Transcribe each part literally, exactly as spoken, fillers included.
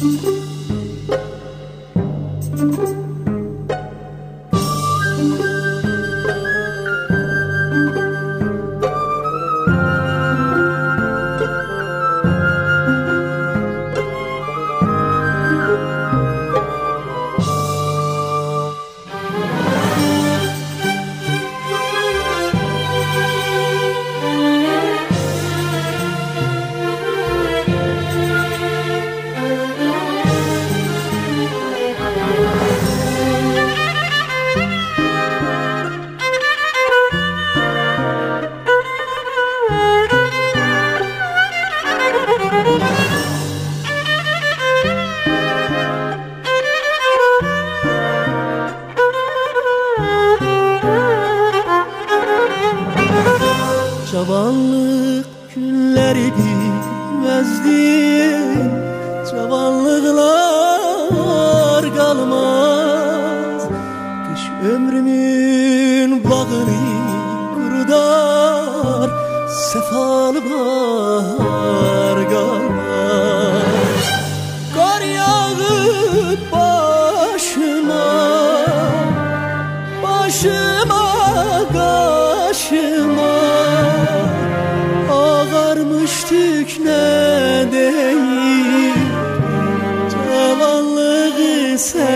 Cavanlık günleri bilmezdi, cavanlıklar kalmaz. Kış ömrümün bağını kurudar, sefalı bahar kalmaz. Kar yağıp başıma, başıma kaşıma, ağarmış tükne değil, cavanlığı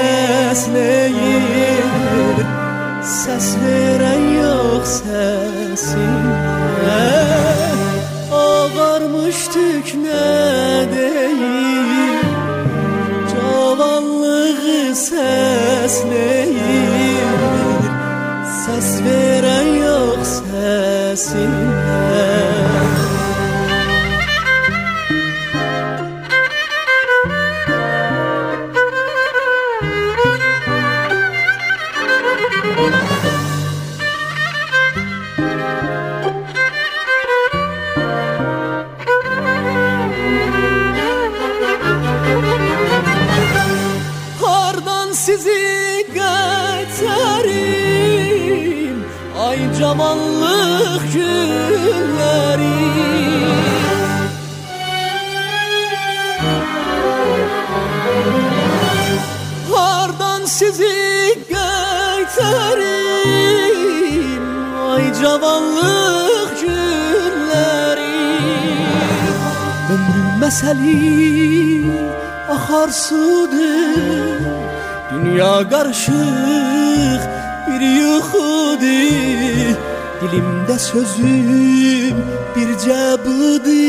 sesleyir. Ses veren yok sesine, ağarmış tükne değil, cavanlığı sesleyir. Ses veren yok sesine. Hardan sizi geçerim, ay cavanlık günleri. Hardan sizi geçerim, ay cavanlık günleri. Ömrüm meseli akar sudur, dünya karışık bir yuhudur. Dilimde sözüm bir cebudi,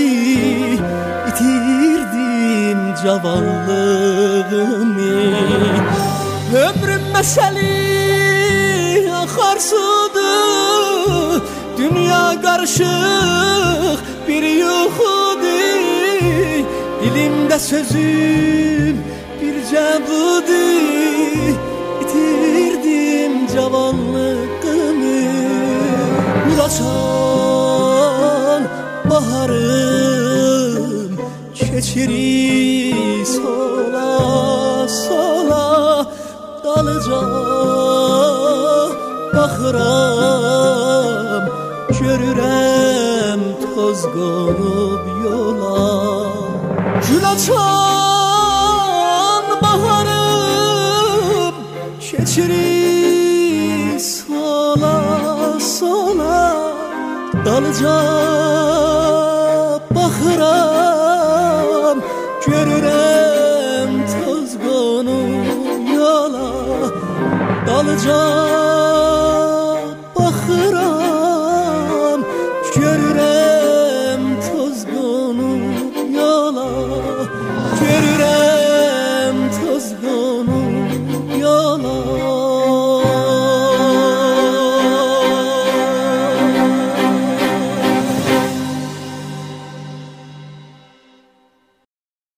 itirdim cavanlığımı. Ömrüm meseli akar sudur, dünya karışık bir yuhudur. Dilimde sözüm bir cebudi, itirdim cavanlığımı. Gül açan baharım, keçiri sola sola. Dalıca bakıram, görürəm toz qonup yola. Gül açan baharım, keçiri sola sola. Dalıca bakıram, görürəm toz qonup yola. Dalıca bakıram, görürəm toz qonup yola. Görürəm toz qonup